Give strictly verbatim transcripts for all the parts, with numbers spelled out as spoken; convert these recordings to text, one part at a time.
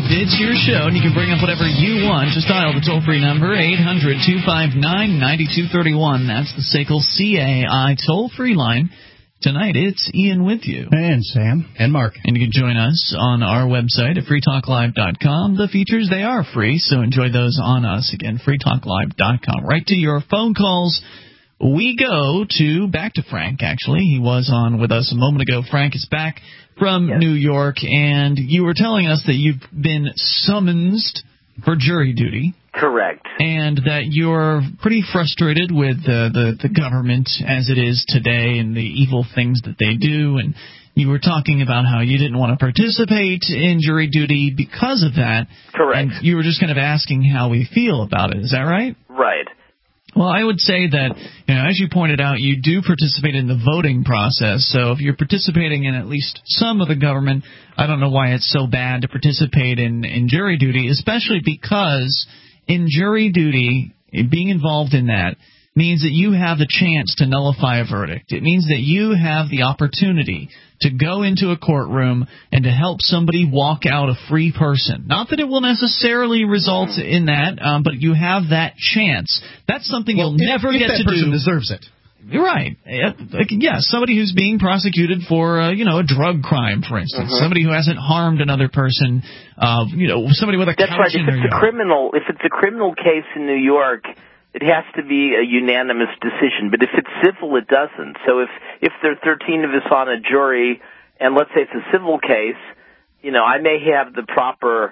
It's your show, and you can bring up whatever you want. Just dial the toll-free number, eight hundred, two five nine, nine two three one. That's the S A C L C A I toll-free line. Tonight, it's Ian with you. And Sam. And Mark. And you can join us on our website at free talk live dot com. The features, they are free, so enjoy those on us. Again, free talk live dot com. Right to your phone calls. We go to back to Frank, actually. He was on with us a moment ago. Frank is back from yes. New York, and you were telling us that you've been summoned for jury duty. Correct. And that you're pretty frustrated with uh, the, the government as it is today and the evil things that they do. And you were talking about how you didn't want to participate in jury duty because of that. Correct. And you were just kind of asking how we feel about it. Is that right? Right. Well, I would say that, you know, as you pointed out, you do participate in the voting process. So if you're participating in at least some of the government, I don't know why it's so bad to participate in, in jury duty, especially because in jury duty, being involved in that means that you have the chance to nullify a verdict. It means that you have the opportunity to go into a courtroom and to help somebody walk out a free person. Not that it will necessarily result in that, um, but you have that chance. That's something well, you'll if, never if get that to person do. Deserves it. You're right. Like, yeah, somebody who's being prosecuted for, uh, you know, a drug crime, for instance. Uh-huh. Somebody who hasn't harmed another person. Uh, you know, somebody with a That's couch right. in If their it's a yard. criminal, if it's a criminal case in New York, it has to be a unanimous decision. But if it's civil, it doesn't. So if if there are thirteen of us on a jury, and let's say it's a civil case, you know, I may have the proper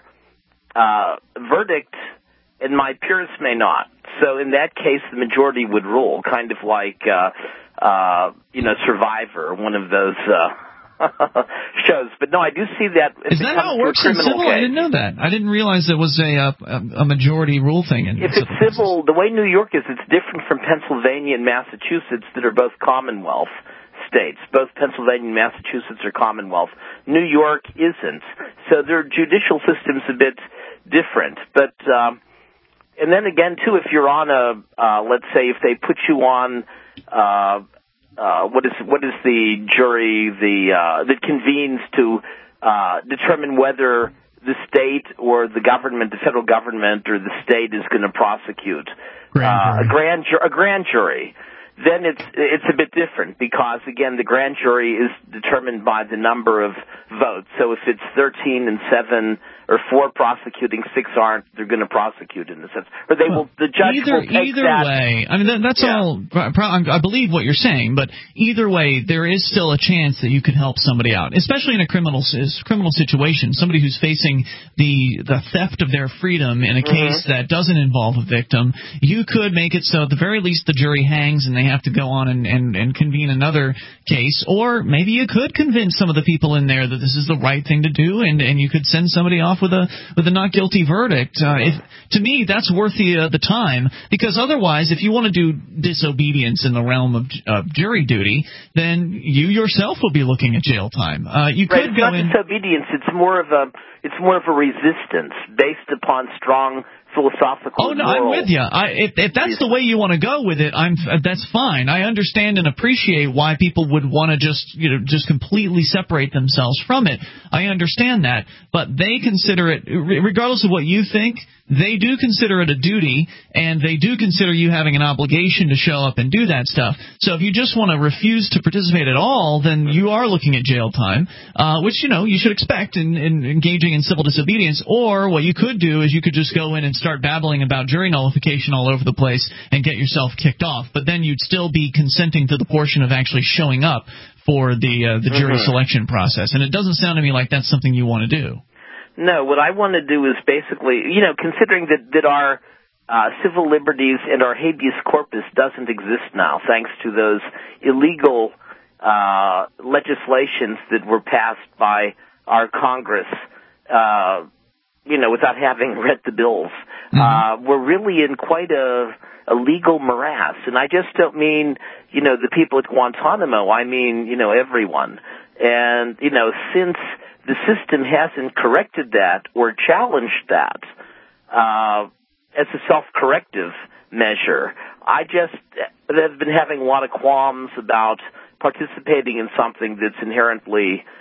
uh, verdict, and my peers may not. So in that case, the majority would rule, kind of like, uh, uh, you know, Survivor, one of those uh, shows. But no, I do see that. Is that how it works in civil? Case. I didn't know that. I didn't realize there was a a, a majority rule thing in If it's civil, the way New York is, it's different from Pennsylvania and Massachusetts that are both Commonwealth states. Both Pennsylvania and Massachusetts are Commonwealth. New York isn't. So their judicial system's a bit different. But um, and then again, too, if you're on a, uh, let's say, if they put you on, uh, uh, what is what is the jury the uh, that convenes to uh, determine whether the state or the government, the federal government or the state is going to prosecute grand uh, a grand ju- a grand jury. Then it's it's a bit different because, again, the grand jury is determined by the number of votes. So if it's thirteen and seven or four prosecuting, six aren't, they're going to prosecute in a sense. Or they well, will, the judge either, will take either that. way, I mean, that, that's yeah. all, I believe what you're saying, but either way, there is still a chance that you could help somebody out, especially in a criminal criminal situation, somebody who's facing the, the theft of their freedom in a mm-hmm. case that doesn't involve a victim. You could make it so at the very least the jury hangs and they have to go on and, and, and convene another case, or maybe you could convince some of the people in there that this is the right thing to do, and, and you could send somebody off with a with a not guilty verdict. Uh, if, to me, that's worth the uh, the time, because otherwise, if you want to do disobedience in the realm of uh, jury duty, then you yourself will be looking at jail time. Uh, you right, could it's go not in. disobedience. It's more of a it's more of a resistance based upon strong philosophical. Oh no, I'm with you. I, if, if that's the way you want to go with it, I'm. That's fine. I understand and appreciate why people would want to just, you know, just completely separate themselves from it. I understand that, but they consider it, regardless of what you think, they do consider it a duty, and they do consider you having an obligation to show up and do that stuff. So if you just want to refuse to participate at all, then you are looking at jail time, uh, which, you know, you should expect in, in engaging in civil disobedience. Or what you could do is you could just go in and start babbling about jury nullification all over the place and get yourself kicked off. But then you'd still be consenting to the portion of actually showing up for the uh, the jury mm-hmm. selection process. And it doesn't sound to me like that's something you want to do. No, what I want to do is basically, you know, considering that, that our uh, civil liberties and our habeas corpus doesn't exist now, thanks to those illegal uh, legislations that were passed by our Congress, uh, you know, without having read the bills. Mm-hmm. Uh, we're really in quite a, a legal morass. And I just don't mean, you know, the people at Guantanamo. I mean, you know, everyone. And, you know, since the system hasn't corrected that or challenged that uh, as a self-corrective measure, I just have been having a lot of qualms about participating in something that's inherently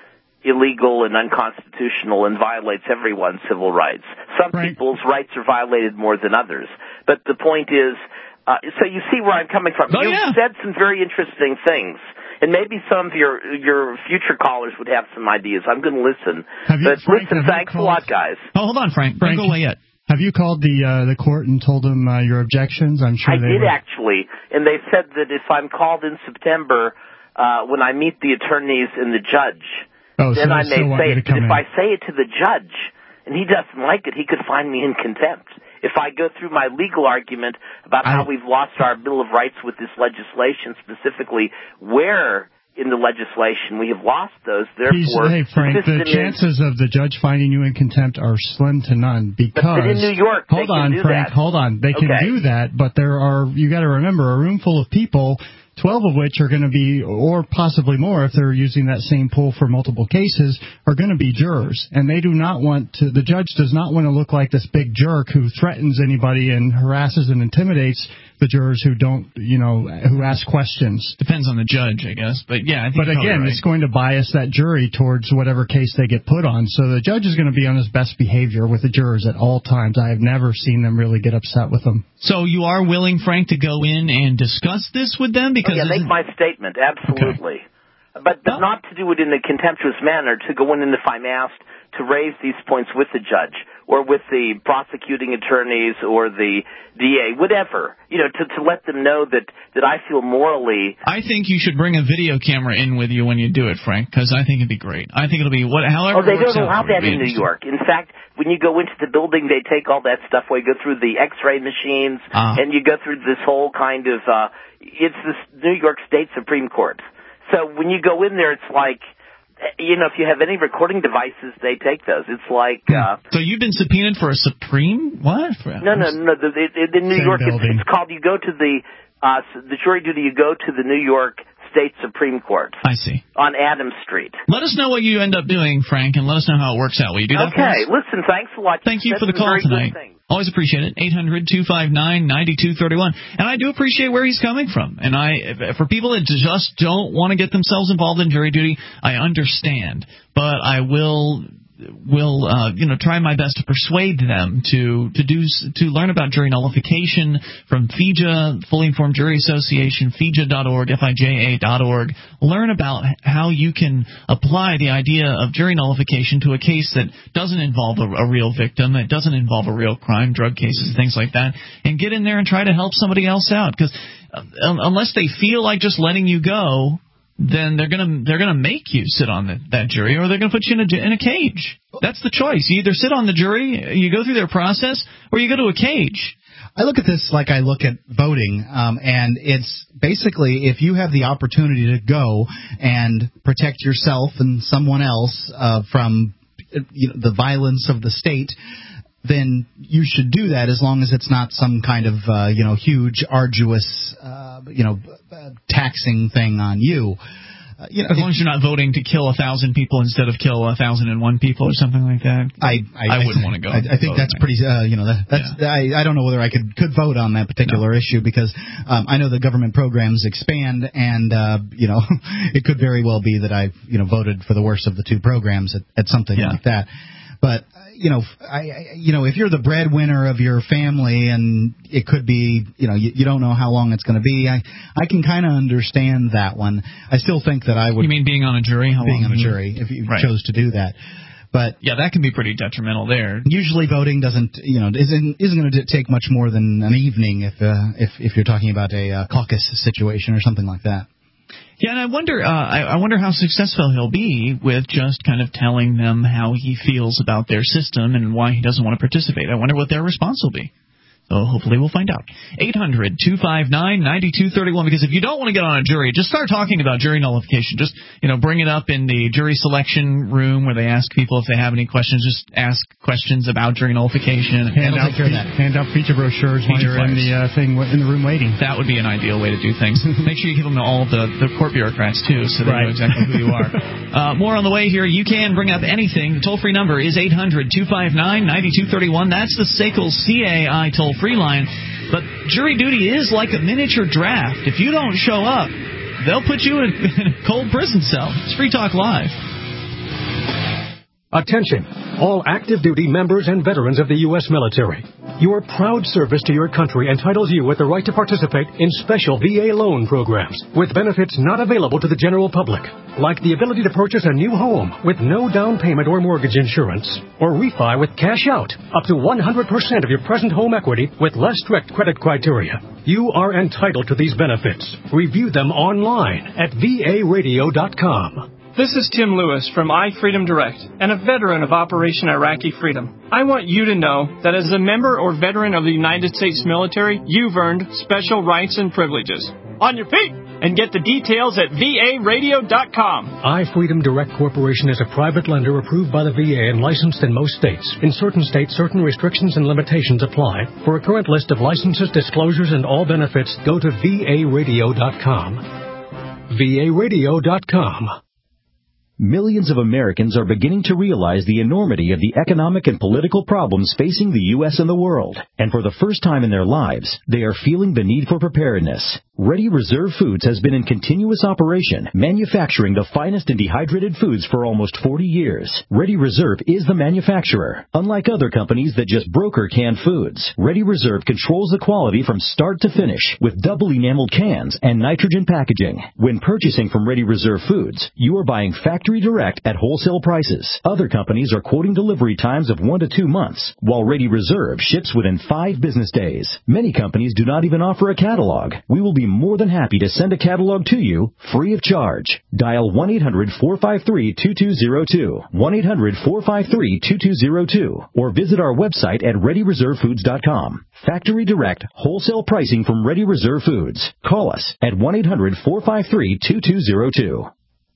illegal and unconstitutional and violates everyone's civil rights. Some right. people's rights are violated more than others. But the point is, uh, so you see where I'm coming from. Oh, You've yeah. said some very interesting things. And maybe some of your your future callers would have some ideas. I'm going to listen. Have you, but Frank, listen, have you thanks called, a lot, guys. Oh, hold on, Frank. Frank, Don't go away yet. Have you called the uh, the court and told them uh, your objections? I'm sure I they did would. actually, and they said that if I'm called in September, uh, when I meet the attorneys and the judge, oh, then so I they may still want say you it. to But come if in. I say it to the judge and he doesn't like it, he could find me in contempt. If I go through my legal argument about I, how we've lost our Bill of Rights with this legislation, specifically where in the legislation we have lost those, therefore, hey, Frank, the system chances is, of the judge finding you in contempt are slim to none because. But in New York, hold they can on, do Frank, that. hold on. They can Okay. do that, but there are. You got to remember, a room full of people, twelve of which are going to be, or possibly more, if they're using that same pool for multiple cases, are going to be jurors, and they do not want to. The judge does not want to look like this big jerk who threatens anybody and harasses and intimidates the jurors who don't, you know, who ask questions. Depends on the judge, I guess. But yeah, I think But you're again, right. it's going to bias that jury towards whatever case they get put on. So the judge is going to be on his best behavior with the jurors at all times. I have never seen them really get upset with them. So you are willing, Frank, to go in and discuss this with them? Because oh, yeah, make my statement, absolutely. Okay. But, but oh. not to do it in a contemptuous manner, to go in and if I'm asked to raise these points with the judge or with the prosecuting attorneys or the D A, whatever, you know, to, to let them know that, that I feel morally... I think you should bring a video camera in with you when you do it, Frank, because I think it'd be great. I think it'll be what, however Oh, they it works don't allow out for you. that in New York. In fact, when you go into the building, they take all that stuff away, go through the x-ray machines, uh. and you go through this whole kind of... Uh, it's this New York State Supreme Court. So when you go in there, it's like... You know, if you have any recording devices, they take those. It's like... Uh, so you've been subpoenaed for a Supreme... What? No, no, no. The, the, in New Same York, it's, building. it's called... You go to the... Uh, the jury duty, you go to the New York State Supreme Court. I see. On Adams Street. Let us know what you end up doing, Frank, and let us know how it works out. Will you do that for us? Okay. Listen, thanks a lot. Thank you That's for the some call very tonight. good things. Always appreciate it. eight hundred two five nine nine two three one. And I do appreciate where he's coming from. And I, for people that just don't want to get themselves involved in jury duty, I understand. But I will... will uh, you know try my best to persuade them to to do to learn about jury nullification from F I J A, Fully Informed Jury Association, F I J A dot org, F I J A dot org. Learn about how you can apply the idea of jury nullification to a case that doesn't involve a, a real victim, that doesn't involve a real crime, drug cases, things like that, and get in there and try to help somebody else out. Because uh, unless they feel like just letting you go, then they're gonna they're gonna make you sit on the, that jury, or they're gonna put you in a in a cage. That's the choice. You either sit on the jury, you go through their process, or you go to a cage. I look at this like I look at voting, um, and it's basically if you have the opportunity to go and protect yourself and someone else uh, from you know, the violence of the state, then you should do that as long as it's not some kind of uh, you know huge, arduous, uh, you know, uh, taxing thing on you. Uh, you know, as long as you're not voting to kill a thousand people instead of kill a thousand and one people or something like that. I I, I wouldn't want to go. I, I think that's pretty. Uh, you know, that, that's. Yeah. I, I don't know whether I could could vote on that particular no. issue because um, I know the government programs expand, and uh, you know, it could very well be that I you know voted for the worst of the two programs at, at something yeah. like that. But you know, I, I you know, if you're the breadwinner of your family, and it could be, you know, you, you don't know how long it's going to be. I I can kind of understand that one. I still think that I would. You mean being on a jury? How being long on a jury, if you right. chose to do that. But yeah, that can be pretty detrimental there. Usually, voting doesn't, you know, isn't isn't going to take much more than an evening if uh, if if you're talking about a uh, caucus situation or something like that. Yeah, and I wonder, uh, I, I wonder how successful he'll be with just kind of telling them how he feels about their system and why he doesn't want to participate. I wonder what their response will be. So hopefully we'll find out. eight hundred two five nine nine two three one, because if you don't want to get on a jury, just start talking about jury nullification. Just, you know, bring it up in the jury selection room where they ask people if they have any questions. Just ask questions about jury nullification. Hand out, fe- hand out feature brochures while you're in the uh, thing in the room waiting. That would be an ideal way to do things. Make sure you give them to all the, the court bureaucrats, too, so they right. know exactly who you are. Uh, more on the way here. You can bring up anything. The toll-free number is eight hundred two five nine nine two three one. That's the S A C L C A I toll-free line. But jury duty is like a miniature draft. If you don't show up, they'll put you in, in a cold prison cell. It's Free Talk Live. Attention, all active duty members and veterans of the U S military. Your proud service to your country entitles you with the right to participate in special V A loan programs with benefits not available to the general public, like the ability to purchase a new home with no down payment or mortgage insurance, or refi with cash out up to one hundred percent of your present home equity with less strict credit criteria. You are entitled to these benefits. Review them online at V A radio dot com. This is Tim Lewis from iFreedom Direct and a veteran of Operation Iraqi Freedom. I want you to know that as a member or veteran of the United States military, you've earned special rights and privileges. On your feet! And get the details at V A radio dot com. iFreedom Direct Corporation is a private lender approved by the V A and licensed in most states. In certain states, certain restrictions and limitations apply. For a current list of licenses, disclosures, and all benefits, go to V A radio dot com. V A radio dot com. Millions of Americans are beginning to realize the enormity of the economic and political problems facing the U S and the world. And for the first time in their lives, they are feeling the need for preparedness. Ready Reserve Foods has been in continuous operation, manufacturing the finest in dehydrated foods for almost forty years. Ready Reserve is the manufacturer. Unlike other companies that just broker canned foods, Ready Reserve controls the quality from start to finish with double enameled cans and nitrogen packaging. When purchasing from Ready Reserve Foods, you are buying factory direct at wholesale prices. Other companies are quoting delivery times of one to two months, while Ready Reserve ships within five business days. Many companies do not even offer a catalog. We will be more than happy to send a catalog to you free of charge. Dial one eight hundred four five three two two zero two, one eight hundred four five three two two zero two, or visit our website at ready reserve foods dot com. Factory direct, wholesale pricing from Ready Reserve Foods. Call us at one eight hundred four five three two two zero two.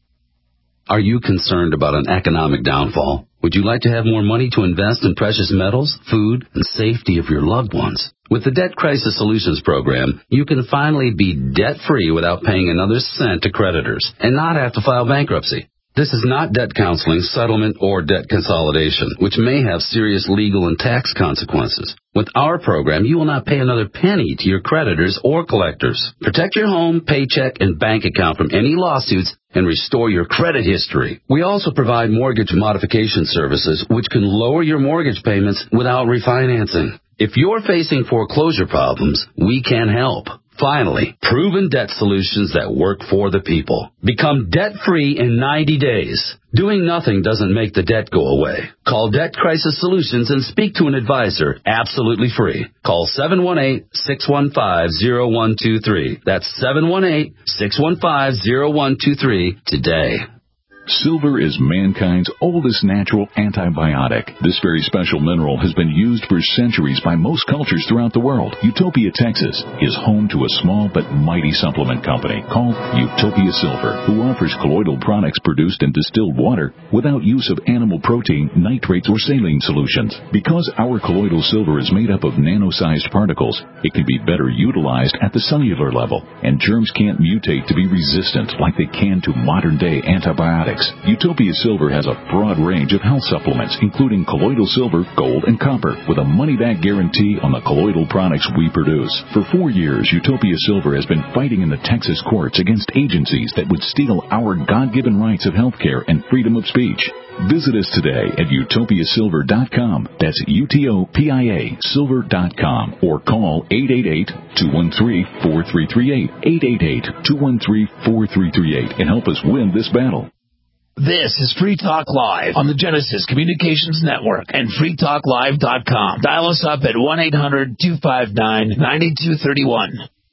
Are you concerned about an economic downfall? Would you like to have more money to invest in precious metals, food, and safety of your loved ones? With the Debt Crisis Solutions Program, you can finally be debt-free without paying another cent to creditors and not have to file bankruptcy. This is not debt counseling, settlement, or debt consolidation, which may have serious legal and tax consequences. With our program, you will not pay another penny to your creditors or collectors. Protect your home, paycheck, and bank account from any lawsuits and restore your credit history. We also provide mortgage modification services, which can lower your mortgage payments without refinancing. If you're facing foreclosure problems, we can help. Finally, proven debt solutions that work for the people. Become debt-free in ninety days. Doing nothing doesn't make the debt go away. Call Debt Crisis Solutions and speak to an advisor absolutely free. Call seven one eight, six one five, zero one two three. That's seven one eight, six one five, zero one two three today. Silver is mankind's oldest natural antibiotic. This very special mineral has been used for centuries by most cultures throughout the world. Utopia, Texas is home to a small but mighty supplement company called Utopia Silver, who offers colloidal products produced in distilled water without use of animal protein, nitrates, or saline solutions. Because our colloidal silver is made up of nano-sized particles, it can be better utilized at the cellular level, and germs can't mutate to be resistant like they can to modern-day antibiotics. Utopia Silver has a broad range of health supplements, including colloidal silver, gold, and copper, with a money-back guarantee on the colloidal products we produce. For four years, Utopia Silver has been fighting in the Texas courts against agencies that would steal our God-given rights of health care and freedom of speech. Visit us today at utopia silver dot com. That's U T O P I A silver dot com. Or call eight eight eight, two one three, four three three eight, eight eight eight, two one three, four three three eight, and help us win this battle. This is Free Talk Live on the Genesis Communications Network and free talk live dot com. Dial us up at one eight hundred, two five nine, nine two three one.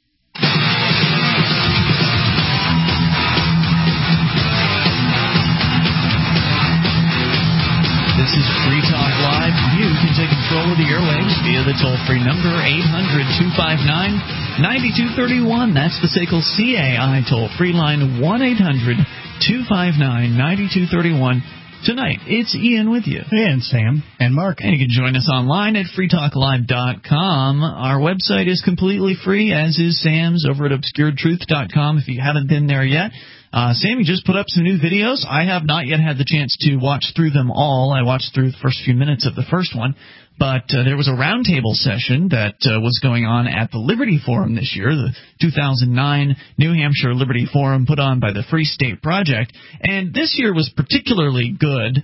This is Free Talk Live. You can take control of the airwaves via the toll-free number eight hundred, two five nine, nine two three one. That's the S A C L C A I toll-free line, one eight hundred, two five nine, nine two three one. Tonight, it's Ian with you. And Sam. And Mark. And you can join us online at free talk live dot com. Our website is completely free, as is Sam's over at obscured truth dot com if you haven't been there yet. Uh, Sam, you just put up some new videos. I have not yet had the chance to watch through them all. I watched through the first few minutes of the first one. But uh, there was a roundtable session that uh, was going on at the Liberty Forum this year, the two thousand nine New Hampshire Liberty Forum put on by the Free State Project. And this year was particularly good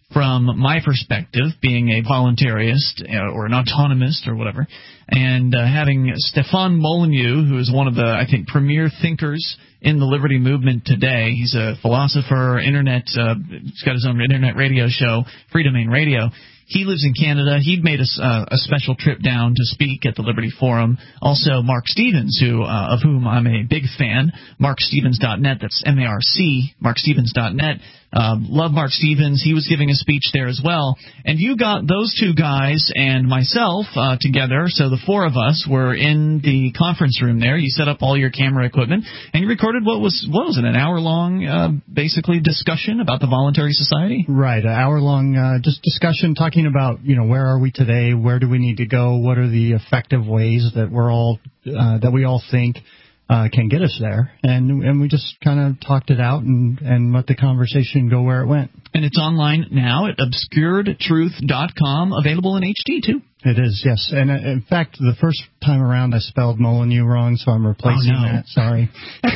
from my perspective, being a voluntarist or an autonomist or whatever, and uh, having Stefan Molyneux, who is one of the, I think, premier thinkers in the liberty movement today. He's a philosopher, internet, uh, he's got his own internet radio show, Freedomain Radio. He lives in Canada. He'd made a, uh, a special trip down to speak at the Liberty Forum. Also, Mark Stevens, who uh, of whom I'm a big fan, mark stevens dot net. That's M A R C, mark stevens dot net. Um, love Mark Stevens. He was giving a speech there as well. And you got those two guys and myself uh, together, so the four of us were in the conference room there. You set up all your camera equipment, and you recorded what was, what was it, an hour-long, uh, basically, discussion about the Voluntary Society? Right, an hour-long uh, just discussion talking about, you know, where are we today, where do we need to go, what are the effective ways that we're all, uh, that we all think Uh, can get us there, and and we just kind of talked it out and, and let the conversation go where it went. And it's online now at obscured truth dot com, available in H D, too. It is, yes. And uh, in fact, the first time around I spelled Molyneux wrong, so I'm replacing oh, no. that. Sorry.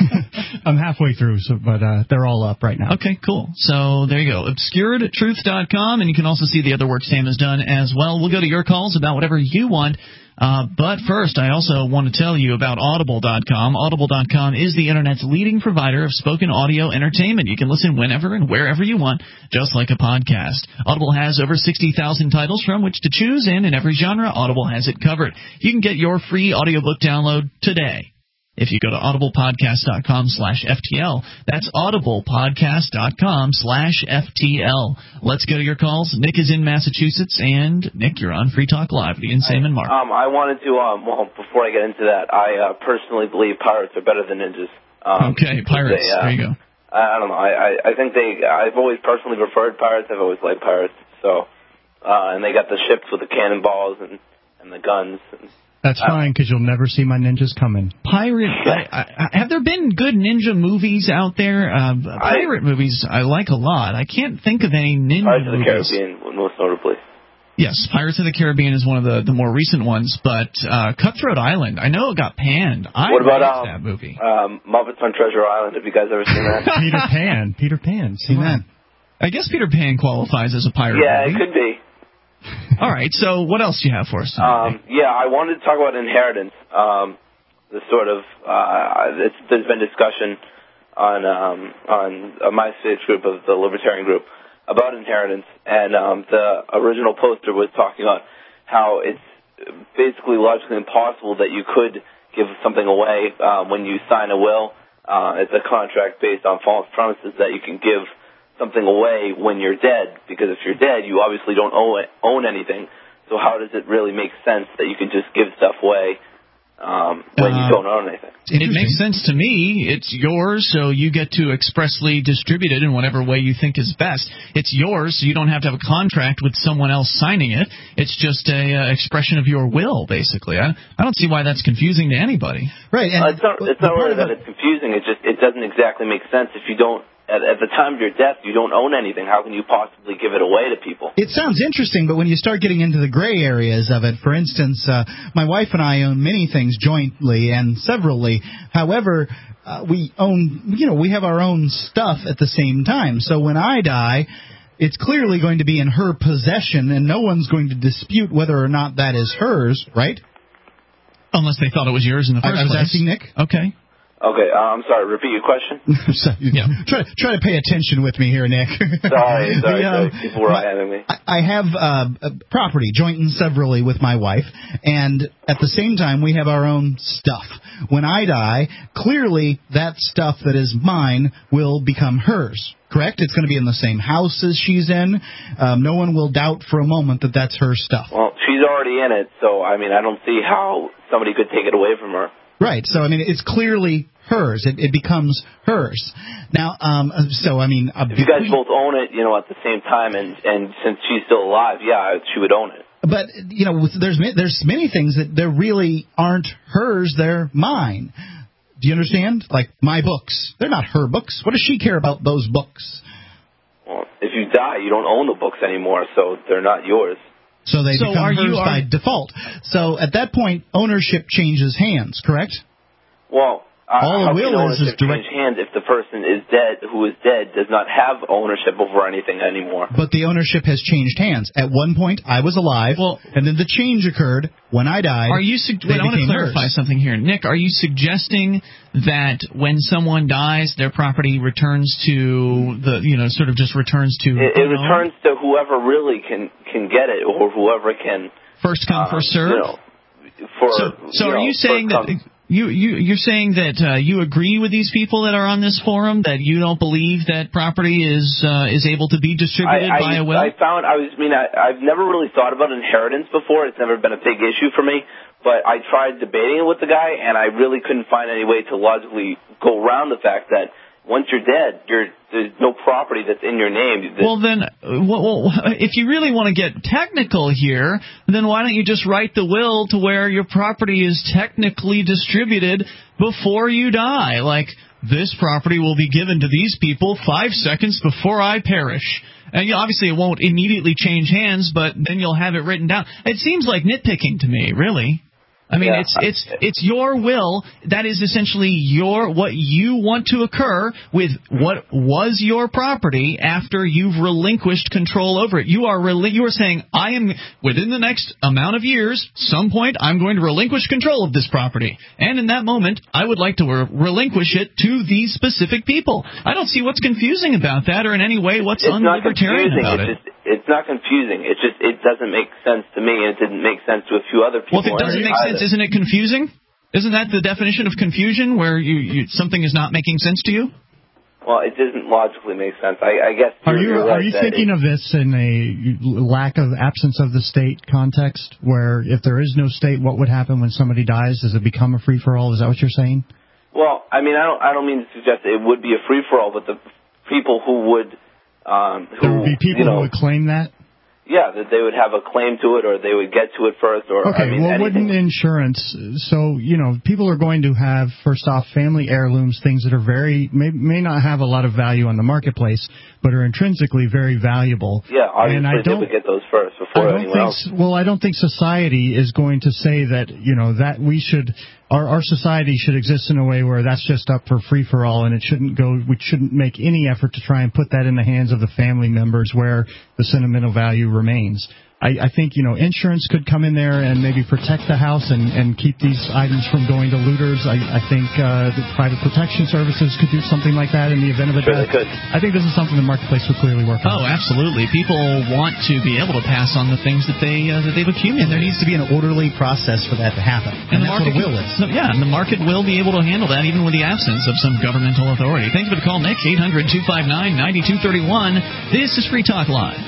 I'm halfway through, so but uh, they're all up right now. Okay, cool. So there you go, obscured truth dot com, and you can also see the other work Sam has done as well. We'll go to your calls about whatever you want. Uh, but first, I also want to tell you about audible dot com. audible dot com is the Internet's leading provider of spoken audio entertainment. You can listen whenever and wherever you want, just like a podcast. Audible has over sixty thousand titles from which to choose, and in every genre, Audible has it covered. You can get your free audiobook download today if you go to audible podcast dot com slash F T L. That's audible podcast dot com slash F T L. Let's go to your calls. Nick is in Massachusetts, and Nick, you're on Free Talk Live with Ian, Sam, and Mark. Um, I wanted to, um, well, before I get into that, I uh, personally believe pirates are better than ninjas. Um, okay, pirates. They, uh, there you go. I don't know. I, I, I think they, I've always personally preferred pirates. I've always liked pirates. So, uh, and they got the ships with the cannonballs and, and the guns. And, That's fine, because you'll never see my ninjas coming. Pirate, I, I, have there been good ninja movies out there? Uh, pirate I, movies I like a lot. I can't think of any ninja Pirates movies. Pirates of the Caribbean, most notably. Yes, Pirates of the Caribbean is one of the, the more recent ones, but uh, Cutthroat Island, I know it got panned. I what about liked um, that movie. Um, Muppets on Treasure Island? Have you guys ever seen that? Peter Pan. Peter Pan. Seen that? I guess Peter Pan qualifies as a pirate yeah, movie. Yeah, it could be. All right, so what else do you have for us tonight? Um, yeah, I wanted to talk about inheritance. Um, the sort of uh, it's, there's been discussion on um, on a MySpace group of the Libertarian group about inheritance, and um, the original poster was talking about how it's basically logically impossible that you could give something away uh, when you sign a will. Uh, it's a contract based on false premises that you can give something away when you're dead, because if you're dead, you obviously don't owe it, own anything. So how does it really make sense that you can just give stuff away um, when uh, you don't own anything? It makes sense to me. It's yours, so you get to expressly distribute it in whatever way you think is best. It's yours, so you don't have to have a contract with someone else signing it. It's just a uh, expression of your will, basically. I, I don't see why that's confusing to anybody. Right. And uh, it's not, it's not really that it's confusing. It just it doesn't exactly make sense if you don't. At, at the time of your death, you don't own anything. How can you possibly give it away to people? It sounds interesting, but when you start getting into the gray areas of it, for instance, uh, my wife and I own many things jointly and severally. However, uh, we own, you know, we have our own stuff at the same time. So when I die, it's clearly going to be in her possession, and no one's going to dispute whether or not that is hers, right? Unless they thought it was yours in the first I, I was place. asking Nick. Okay. Okay, uh, I'm sorry. Repeat your question. yeah. Try try to pay attention with me here, Nick. sorry, sorry, the, um, sorry. People were having me. I, I have uh, property joint and severally with my wife, and at the same time, we have our own stuff. When I die, clearly that stuff that is mine will become hers. Correct? It's going to be in the same house as she's in. Um, no one will doubt for a moment that that's her stuff. Well, she's already in it, so I mean, I don't see how somebody could take it away from her. Right. So, I mean, it's clearly hers. It, it becomes hers. Now, um, so, I mean... If you guys both own it, you know, at the same time, and, and since she's still alive, yeah, she would own it. But, you know, there's there's many things that there really aren't hers, they're mine. Do you understand? Like, my books. They're not her books. What does she care about those books? Well, if you die, you don't own the books anymore, so they're not yours. So they so become are hers you, are... by default. So at that point, ownership changes hands, correct? Well, Uh, All a will is is direct. Change hands if the person is dead, who is dead, does not have ownership over anything anymore. But the ownership has changed hands. At one point, I was alive, well, and then the change occurred when I died. Are you? Su- wait, I want to clarify hers. something here, Nick. Are you suggesting that when someone dies, their property returns to the, you know, sort of just returns to? It, it returns to whoever really can can get it, or whoever can. First come, uh, first serve. You know, for, so, so you are know, you saying that? Come. You, you, you're saying that uh, you agree with these people that are on this forum, that you don't believe that property is uh, is able to be distributed I, I, by a will? I found, I was, I mean, I, I've never really thought about inheritance before. It's never been a big issue for me. But I tried debating it with the guy, and I really couldn't find any way to logically go around the fact that once you're dead, you're, there's no property that's in your name. Well, then, well, if you really want to get technical here, then why don't you just write the will to where your property is technically distributed before you die? Like, this property will be given to these people five seconds before I perish. And you, obviously it won't immediately change hands, but then you'll have it written down. It seems like nitpicking to me, really. I mean, yeah. it's it's it's your will. That is essentially your what you want to occur with what was your property after you've relinquished control over it. You are rel- you are saying, I am within the next amount of years, some point, I'm going to relinquish control of this property, and in that moment, I would like to re- relinquish it to these specific people. I don't see what's confusing about that, or in any way what's it's unlibertarian about it's it. Just, it's not confusing. It's just it doesn't make sense to me, and it didn't make sense to a few other people. Well, if it doesn't make sense, isn't it confusing? Isn't that the definition of confusion, where you, you something is not making sense to you? Well, it doesn't logically make sense. I, I guess. Are you right are you thinking it, of this in a lack of absence of the state context, where if there is no state, what would happen when somebody dies? Does it become a free for all? Is that what you're saying? Well, I mean, I don't I don't mean to suggest it would be a free for all, but the people who would um, who, there would be people you know, who would claim that. Yeah, that they would have a claim to it, or they would get to it first, or okay. I mean, well, anything. wouldn't insurance? So you know, people are going to have first off family heirlooms, things that are very may may not have a lot of value on the marketplace, but are intrinsically very valuable. Yeah, obviously and I they would get those first before I don't anyone think, else. Well, I don't think society is going to say that you know that we should. Our, our society should exist in a way where that's just up for free for all, and it shouldn't go. We shouldn't make any effort to try and put that in the hands of the family members where the sentimental value remains. I, I think, you know, insurance could come in there and maybe protect the house and, and keep these items from going to looters. I, I think uh, the private protection services could do something like that in the event of a sure death. They could. I think this is something the marketplace would clearly work on. Oh, absolutely. People want to be able to pass on the things that they uh, that they've accumulated. And there needs to be an orderly process for that to happen. And, and that's what a will is. So, yeah, and the market will be able to handle that even with the absence of some governmental authority. Thanks for the call, Nick. eight hundred two five nine nine two three one. This is Free Talk Live.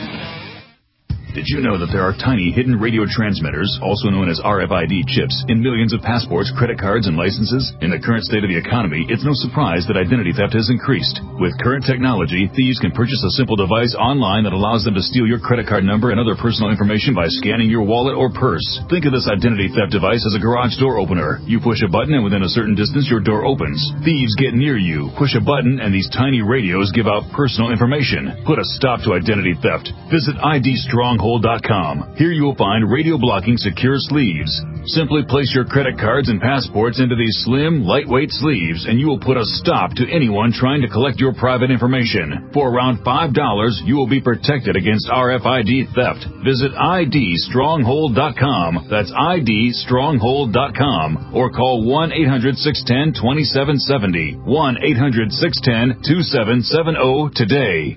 Did you know that there are tiny hidden radio transmitters, also known as R F I D chips, in millions of passports, credit cards, and licenses? In the current state of the economy, it's no surprise that identity theft has increased. With current technology, thieves can purchase a simple device online that allows them to steal your credit card number and other personal information by scanning your wallet or purse. Think of this identity theft device as a garage door opener. You push a button and within a certain distance, your door opens. Thieves get near you, push a button, and these tiny radios give out personal information. Put a stop to identity theft. Visit I D Stronghold dot com. Here you will find radio-blocking secure sleeves. Simply place your credit cards and passports into these slim, lightweight sleeves, and you will put a stop to anyone trying to collect your private information. For around five dollars, you will be protected against R F I D theft. Visit I D Stronghold dot com. That's I D Stronghold dot com. Or call one eight hundred six one zero two seven seven zero. one eight hundred six one zero two seven seven zero today.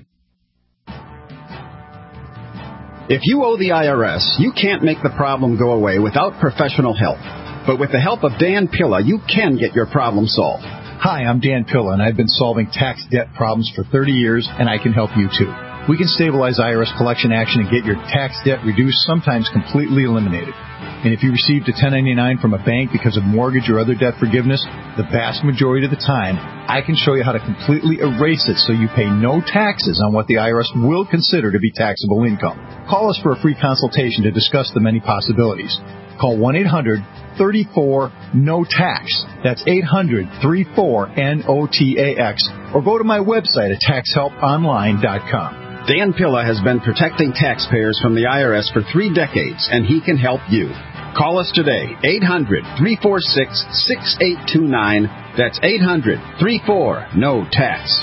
If you owe the I R S, you can't make the problem go away without professional help. But with the help of Dan Pilla, you can get your problem solved. Hi, I'm Dan Pilla, and I've been solving tax debt problems for thirty years, and I can help you too. We can stabilize I R S collection action and get your tax debt reduced, sometimes completely eliminated. And if you received a ten ninety-nine from a bank because of mortgage or other debt forgiveness, the vast majority of the time, I can show you how to completely erase it so you pay no taxes on what the I R S will consider to be taxable income. Call us for a free consultation to discuss the many possibilities. Call one eight hundred three four N O T A X. That's eight hundred three four N O T A X. Or go to my website at tax help online dot com. Dan Pilla has been protecting taxpayers from the I R S for three decades, and he can help you. Call us today, eight hundred, three four six, six eight two nine. That's eight hundred, three four, N O T A X.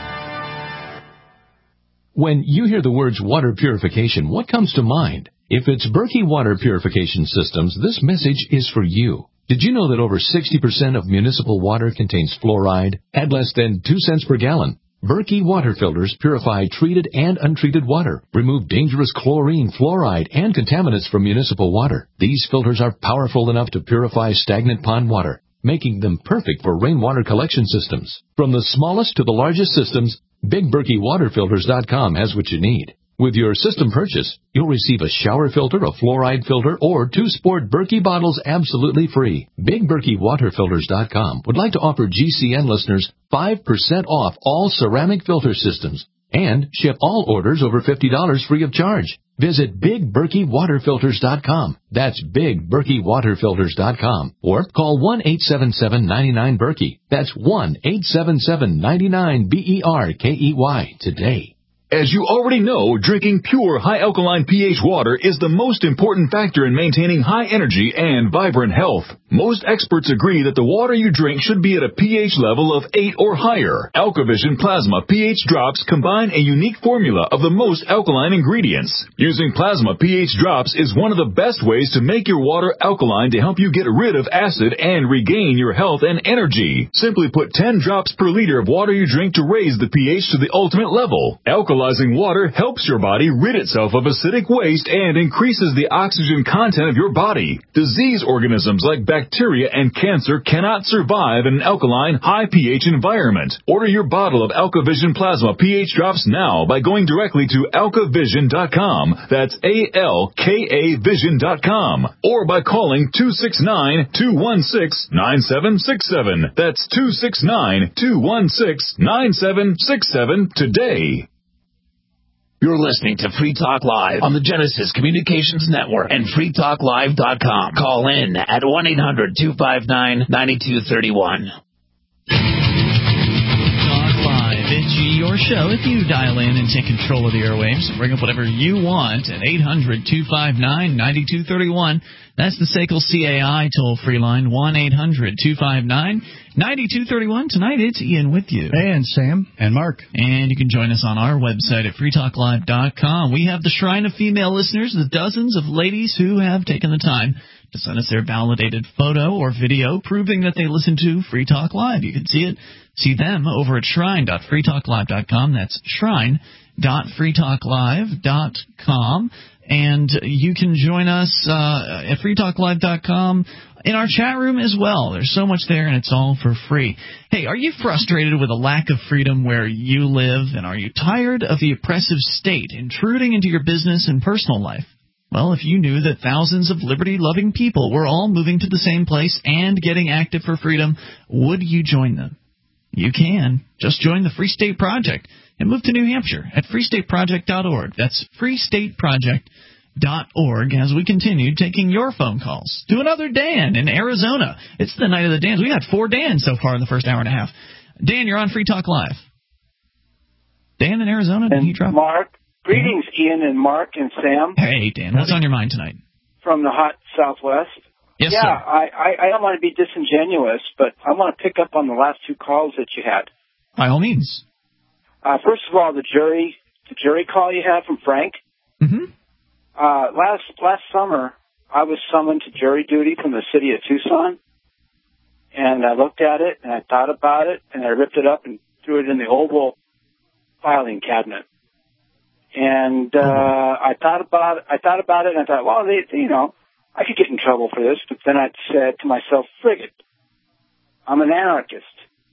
When you hear the words water purification, what comes to mind? If it's Berkey Water Purification Systems, this message is for you. Did you know that over sixty percent of municipal water contains fluoride at less than two cents per gallon? Berkey water filters purify treated and untreated water, remove dangerous chlorine, fluoride, and contaminants from municipal water. These filters are powerful enough to purify stagnant pond water, making them perfect for rainwater collection systems. From the smallest to the largest systems, Big Berkey Water Filters dot com has what you need. With your system purchase, you'll receive a shower filter, a fluoride filter, or two sport Berkey bottles absolutely free. Big Berkey Water Filters dot com would like to offer G C N listeners five percent off all ceramic filter systems and ship all orders over fifty dollars free of charge. Visit Big Berkey Water Filters dot com. That's Big Berkey Water Filters dot com. Or call one eight seven seven, nine nine, Berkey. That's one eight seven seven, nine nine, B E R K E Y today. As you already know, drinking pure high-alkaline pH water is the most important factor in maintaining high energy and vibrant health. Most experts agree that the water you drink should be at a pH level of eight or higher. AlkaVision Plasma pH drops combine a unique formula of the most alkaline ingredients. Using Plasma pH drops is one of the best ways to make your water alkaline to help you get rid of acid and regain your health and energy. Simply put ten drops per liter of water you drink to raise the pH to the ultimate level. Alkaline Alkalizing water helps your body rid itself of acidic waste and increases the oxygen content of your body. Disease organisms like bacteria and cancer cannot survive in an alkaline, high pH environment. Order your bottle of AlkaVision Plasma pH drops now by going directly to Alka Vision dot com. That's A L K A Vision dot com. Or by calling two six nine, two one six, nine seven six seven. That's two six nine, two one six, nine seven six seven today. You're listening to Free Talk Live on the Genesis Communications Network and free talk live dot com. Call in at one eight hundred, two five nine, nine two three one. Talk Live. It's your show. If you dial in and take control of the airwaves, bring up whatever you want at eight hundred, two five nine, nine two three one. That's the S A C L C A I toll-free line, one eight hundred, two five nine, nine two three one. Tonight, it's Ian with you. And Sam. And Mark. And you can join us on our website at free talk live dot com. We have the Shrine of Female Listeners, the dozens of ladies who have taken the time to send us their validated photo or video proving that they listen to Free Talk Live. You can see it, see them over at shrine dot free talk live dot com. That's shrine dot free talk live dot com. And you can join us uh, at free talk live dot com in our chat room as well. There's so much there, and it's all for free. Hey, are you frustrated with a lack of freedom where you live? And are you tired of the oppressive state intruding into your business and personal life? Well, if you knew that thousands of liberty-loving people were all moving to the same place and getting active for freedom, would you join them? You can. Just join the Free State Project and move to New Hampshire at free state project dot org. That's free state project dot org as we continue taking your phone calls to another Dan in Arizona. It's the night of the Dans. We had four Dans so far in the first hour and a half. Dan, you're on Free Talk Live. Dan in Arizona, did and he drop? Mark. Greetings, Ian and Mark and Sam. Hey, Dan, what's on your mind tonight? From the hot Southwest. Yes, yeah, sir. I, I, I don't want to be disingenuous, but I want to pick up on the last two calls that you had. By all means. Uh, first of all, the jury, the jury call you had from Frank. Mm-hmm. Uh, last last summer, I was summoned to jury duty from the city of Tucson, and I looked at it and I thought about it, and I ripped it up and threw it in the oval filing cabinet. And uh, I thought about it, I thought about it, and I thought, well, they, you know, I could get in trouble for this. But then I said to myself, frig it, I'm an anarchist.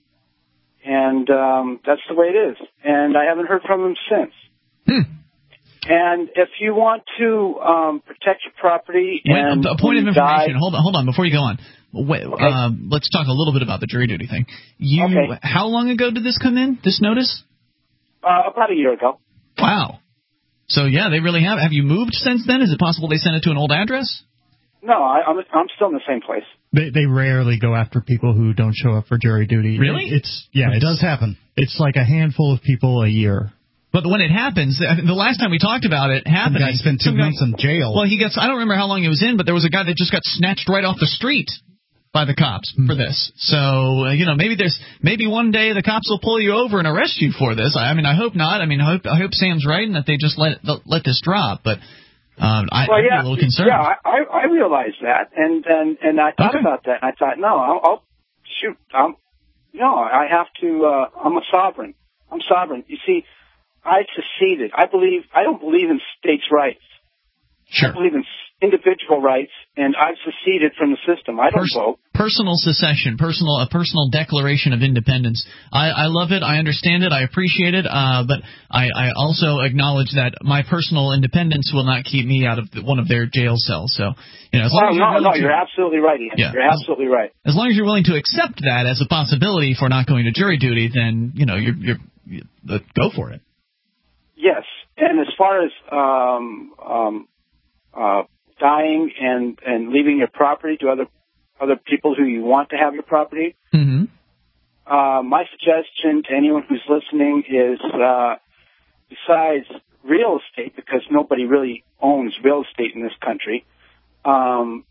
And um, that's the way it is. And I haven't heard from him since. Hmm. And if you want to um, protect your property, Wait, and a point of information. Die, hold on, hold on. Before you go on, Wait, okay. uh, let's talk a little bit about the jury duty thing. You, okay. How long ago did this come in? This notice? Uh, about a year ago. Wow. So yeah, they really have. Have you moved since then? Is it possible they sent it to an old address? No, I, I'm I'm still in the same place. They they rarely go after people who don't show up for jury duty. Really? It, it's yeah, it it's, does happen. It's like a handful of people a year. But when it happens, the last time we talked about it happening, some guy spent two months in jail. Well, he gets. I don't remember how long he was in, but there was a guy that just got snatched right off the street by the cops for this. So uh, you know, maybe there's maybe one day the cops will pull you over and arrest you for this. I, I mean, I hope not. I mean, I hope I hope Sam's right and that they just let let this drop. But um, I, well, I'm yeah, a little concerned. Yeah, I, I realized that, and and and I thought okay. about that. And I thought, no, I'll, I'll shoot. I'm, no, I have to. Uh, I'm a sovereign. I'm sovereign. You see. I seceded. I believe. I don't believe in states' rights. Sure. I believe in individual rights, and I've seceded from the system. I don't Pers- vote. Personal secession, personal a personal declaration of independence. I, I love it. I understand it. I appreciate it. Uh, but I, I also acknowledge that my personal independence will not keep me out of the, one of their jail cells. So, you know, as long Oh, as you're no, no, to, you're absolutely right, Ian. Yeah. You're absolutely right. As long as you're willing to accept that as a possibility for not going to jury duty, then you know you're you're, you're go for it. Yes, and as far as um, um, uh, dying and, and leaving your property to other other people who you want to have your property, mm-hmm. uh, my suggestion to anyone who's listening is, uh, besides real estate, because nobody really owns real estate in this country, um,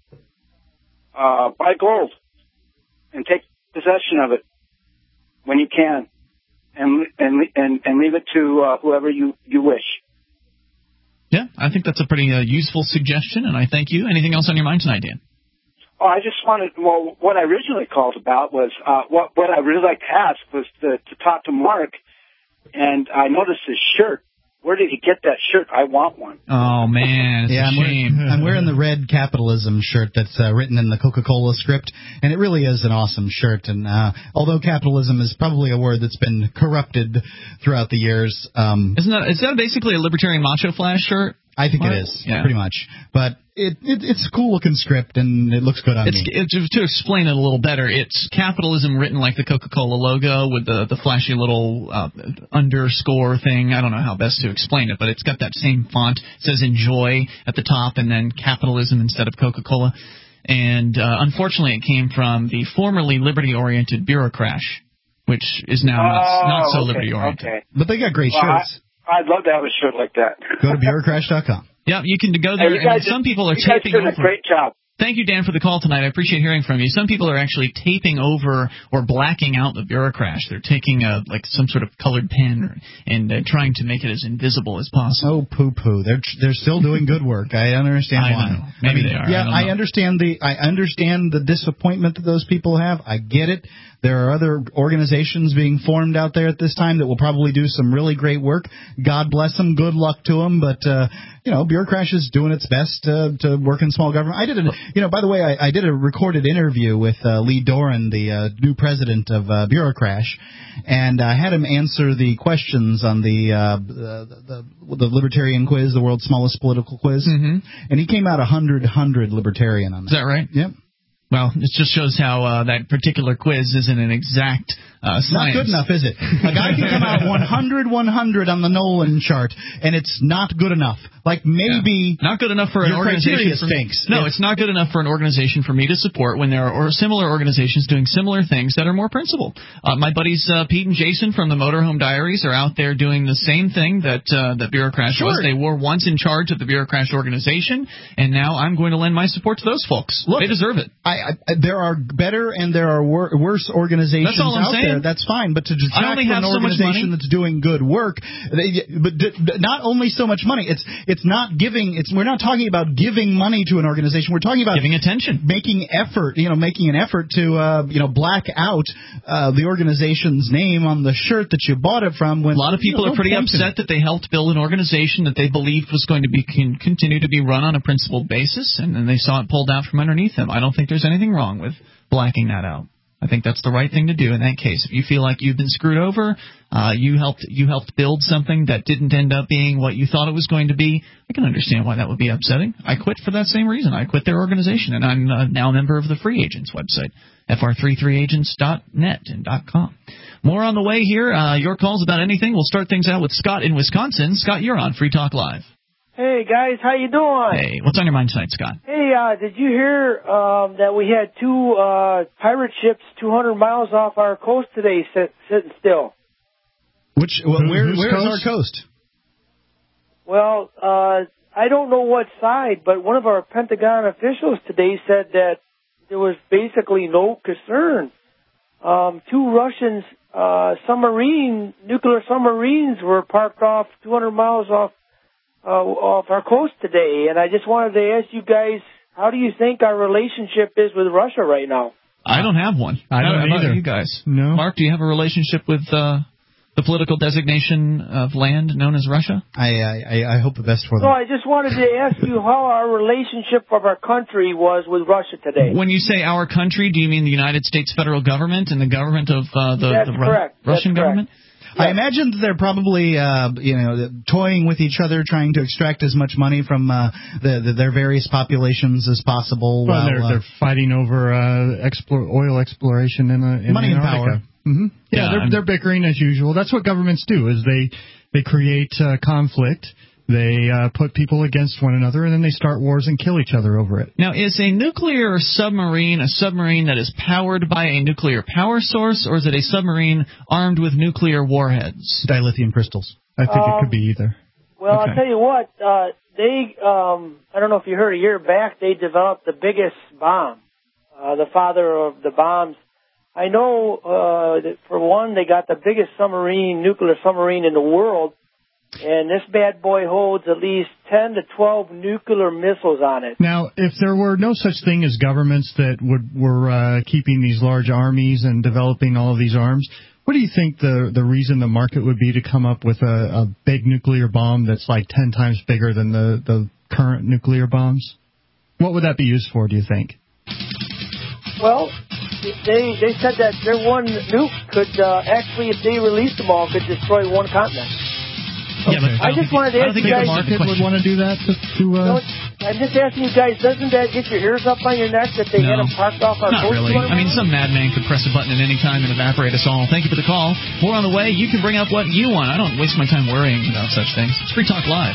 uh, buy gold and take possession of it when you can. And and and and leave it to uh, whoever you, you wish. Yeah, I think that's a pretty uh, useful suggestion, and I thank you. Anything else on your mind tonight, Dan? Oh, I just wanted. Well, what I originally called about was uh, what what I really like to ask was to, to talk to Mark, and I noticed his shirt. Where did he get that shirt? I want one. Oh, man, it's yeah, a I'm shame. Wearing, I'm wearing the red capitalism shirt that's uh, written in the Coca-Cola script, and it really is an awesome shirt. And uh, although capitalism is probably a word that's been corrupted throughout the years, um, isn't that is that basically a libertarian macho flash shirt? I think what? it is, yeah. pretty much. But it, it it's a cool looking script, and it looks good on it's, me. It's, to explain it a little better, it's capitalism written like the Coca-Cola logo with the, the flashy little uh, underscore thing. I don't know how best to explain it, but it's got that same font. It says enjoy at the top and then capitalism instead of Coca-Cola. And uh, unfortunately, it came from the formerly liberty-oriented Bureaucrash, which is now not, oh, not so okay, liberty-oriented. Okay. But they got great well, shirts. I, I'd love to have a shirt like that. Go to bureaucrash dot com. Yeah, you can go there, hey, and some people are you guys taping did over. a great job. Thank you, Dan, for the call tonight. I appreciate hearing from you. Some people are actually taping over or blacking out the Bureaucrash. They're taking a, like some sort of colored pen or, and uh, trying to make it as invisible as possible. Oh, poo-poo. They're they're still doing good work. I don't understand I why. know. Maybe I mean, they are. Yeah, I, I understand the I understand the disappointment that those people have. I get it. There are other organizations being formed out there at this time that will probably do some really great work. God bless them. Good luck to them. But uh, you know, Bureaucrash is doing its best uh, to work in small government. I did a, you know, by the way, I, I did a recorded interview with uh, Lee Doran, the uh, new president of uh, Bureaucrash, and I had him answer the questions on the uh, the, the, the Libertarian quiz, the world's smallest political quiz, mm-hmm. and he came out one hundred, one hundred Libertarian on that. Is that right? Yep. Well, it just shows how uh, that particular quiz isn't an exact uh, science. Not good enough, is it? A guy can come out one hundred, one hundred on the Nolan chart, and it's not good enough. Like maybe yeah. not good enough for an your organization. For, stinks. No, it's, it's not good enough for an organization for me to support when there are or similar organizations doing similar things that are more principled. Uh, my buddies uh, Pete and Jason from the Motorhome Diaries are out there doing the same thing that uh, that Bureaucrash sure. was. They were once in charge of the Bureaucrash organization, and now I'm going to lend my support to those folks. Look, they deserve it. I, I, there are better and there are wor- worse organizations that's all I'm out saying. there. That's fine, but to detract I only from have an so much organization money. that's doing good work, they, but d- d- not only so much money. It's it's not giving. It's we're not talking about giving money to an organization. We're talking about giving attention, making effort. You know, making an effort to uh, you know black out uh, the organization's name on the shirt that you bought it from. When a lot of people you know, are pretty upset that they helped build an organization that they believed was going to be can continue to be run on a principled basis, and then they saw it pulled out from underneath them. I don't think there's anything wrong with blacking that out. I think that's the right thing to do in that case. If you feel like you've been screwed over, uh, you helped you helped build something that didn't end up being what you thought it was going to be, I can understand why that would be upsetting. I quit for that same reason. I quit their organization, and I'm uh, now a member of the Free Agents website, F R thirty-three agents dot net and .com. More on the way here. Uh, your calls about anything. We'll start things out with Scott in Wisconsin. Scott, you're on Free Talk Live. Hey, guys, how you doing? Hey, what's on your mind tonight, Scott? Hey, uh, did you hear um, that we had two uh, pirate ships two hundred miles off our coast today sit, sitting still? Which, well, Who, where, whose where's coast? our coast? Well, uh, I don't know what side, but one of our Pentagon officials today said that there was basically no concern. Um, two Russian uh, submarine, nuclear submarines were parked off two hundred miles off uh, off our coast today, and I just wanted to ask you guys, how do you think our relationship is with Russia right now? I don't have one. I don't How about either. you guys? No. Mark, do you have a relationship with uh, the political designation of land known as Russia? I, I I hope the best for So them. I just wanted to ask you how our relationship of our country was with Russia today. When you say our country, do you mean the United States federal government and the government of uh, the, That's the Ru- correct. Russian That's government? I imagine that they're probably, uh, you know, toying with each other, trying to extract as much money from uh, the, the, their various populations as possible. Well, while, they're, uh, they're fighting over uh, explore, oil exploration in, uh, in money and Antarctica. power. Mm-hmm. Yeah, Yeah, they're, I'm- they're bickering as usual. That's what governments do, is they they create uh, conflict. They uh, put people against one another, and then they start wars and kill each other over it. Now, is a nuclear submarine a submarine that is powered by a nuclear power source, or is it a submarine armed with nuclear warheads? Dilithium crystals. I think Um, it could be either. Well, Okay. I'll tell you what, uh, they, um, I don't know if you heard, a year back, they developed the biggest bomb, uh, the father of the bombs. I know, uh, that for one, they got the biggest submarine, nuclear submarine in the world, and this bad boy holds at least ten to twelve nuclear missiles on it. Now, if there were no such thing as governments that would were uh, keeping these large armies and developing all of these arms, what do you think the the reason the market would be to come up with a, a big nuclear bomb that's like ten times bigger than the, the current nuclear bombs? What would that be used for, do you think? Well, they they said that their one nuke could uh, actually, if they released them all, could destroy one continent. Yeah, but I just wanted to I don't ask think you the guys. market would want to do that to, to uh, No, I'm just asking you guys, doesn't that get your hairs up on your neck that they had No. them parked off our Not coast? really. I mean, some madman could press a button at any time and evaporate us all. Thank you for the call. More on the way. You can bring up what you want. I don't waste my time worrying about such things. It's Free Talk Live.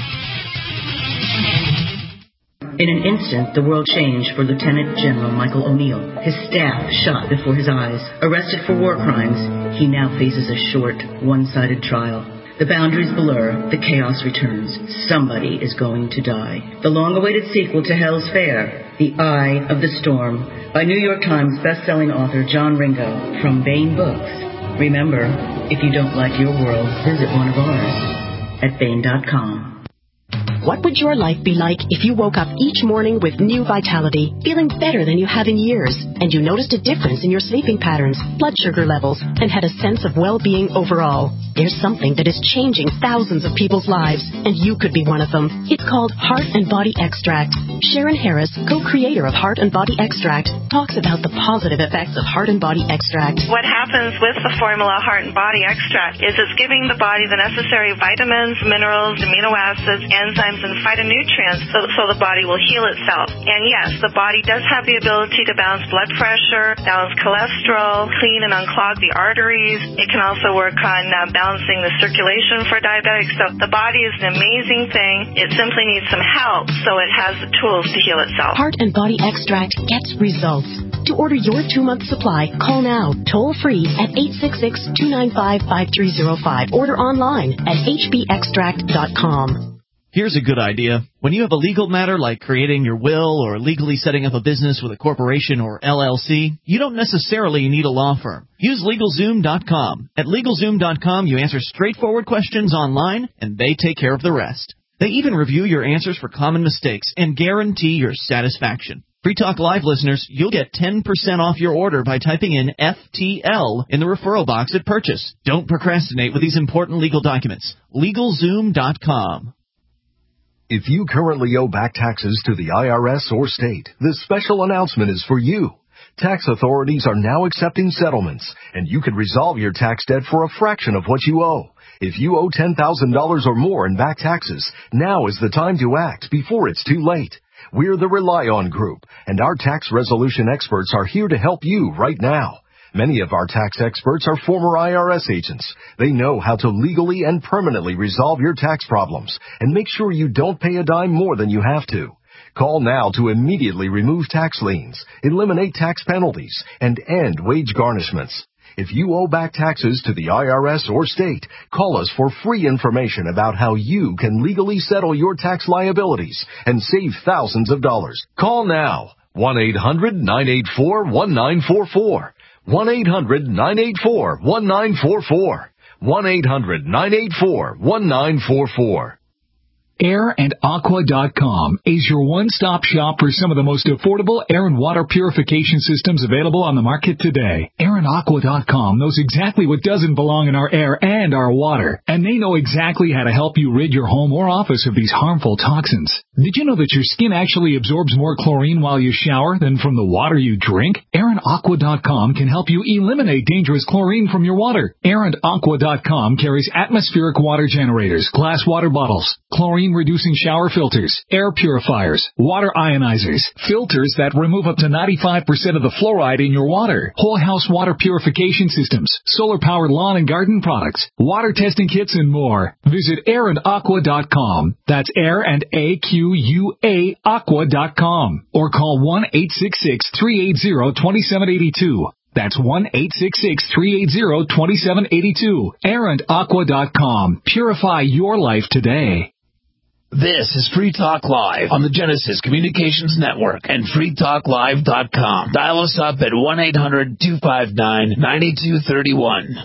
In an instant, the world changed for Lieutenant General Michael O'Neill. His staff shot before his eyes. Arrested for war crimes, he now faces a short, one-sided trial. The boundaries blur, the chaos returns. Somebody is going to die. The long-awaited sequel to Hell's Fair, The Eye of the Storm, by New York Times best-selling author John Ringo from Baen Books. Remember, if you don't like your world, visit one of ours at Baen dot com. What would your life be like if you woke up each morning with new vitality, feeling better than you have in years, and you noticed a difference in your sleeping patterns, blood sugar levels, and had a sense of well-being overall? There's something that is changing thousands of people's lives, and you could be one of them. It's called Heart and Body Extract. Sharon Harris, co-creator of Heart and Body Extract, talks about the positive effects of Heart and Body Extract. What happens with the formula Heart and Body Extract is it's giving the body the necessary vitamins, minerals, amino acids, enzymes, and phytonutrients so, so the body will heal itself. And yes, the body does have the ability to balance blood pressure, balance cholesterol, clean and unclog the arteries. It can also work on uh, balancing the circulation for diabetics. So the body is an amazing thing. It simply needs some help so it has the tools to heal itself. Heart and Body Extract gets results. To order your two-month supply, call now, toll-free at eight six six, two nine five, five three zero five. Order online at h b extract dot com. Here's a good idea. When you have a legal matter like creating your will or legally setting up a business with a corporation or L L C, you don't necessarily need a law firm. Use LegalZoom dot com. At LegalZoom dot com, you answer straightforward questions online, and they take care of the rest. They even review your answers for common mistakes and guarantee your satisfaction. Free Talk Live listeners, you'll get ten percent off your order by typing in F T L in the referral box at purchase. Don't procrastinate with these important legal documents. LegalZoom dot com. If you currently owe back taxes to the I R S or state, this special announcement is for you. Tax authorities are now accepting settlements, and you could resolve your tax debt for a fraction of what you owe. If you owe ten thousand dollars or more in back taxes, now is the time to act before it's too late. We're the Rely On Group, and our tax resolution experts are here to help you right now. Many of our tax experts are former I R S agents. They know how to legally and permanently resolve your tax problems and make sure you don't pay a dime more than you have to. Call now to immediately remove tax liens, eliminate tax penalties, and end wage garnishments. If you owe back taxes to the I R S or state, call us for free information about how you can legally settle your tax liabilities and save thousands of dollars. Call now. one eight hundred nine eight four one nine four four. one eight hundred nine eight four one nine four four. one eight hundred nine eight four one nine four four. air and aqua dot com is your one-stop shop for some of the most affordable air and water purification systems available on the market today. air and aqua dot com knows exactly what doesn't belong in our air and our water, and they know exactly how to help you rid your home or office of these harmful toxins. Did you know that your skin actually absorbs more chlorine while you shower than from the water you drink? air and aqua dot com can help you eliminate dangerous chlorine from your water. air and aqua dot com carries atmospheric water generators, glass water bottles, chlorine-reducing shower filters, air purifiers, water ionizers, filters that remove up to ninety-five percent of the fluoride in your water, whole house water purification systems, solar-powered lawn and garden products, water testing kits, and more. Visit air and aqua dot com. That's air and A Q U A aqua dot com. Or call one eight six six three eight zero two seven eight two. That's one eight six six three eight zero two seven eight two. air and aqua dot com. Purify your life today. This is Free Talk Live on the Genesis Communications Network and free talk live dot com. Dial us up at one eight hundred two five nine nine two three one.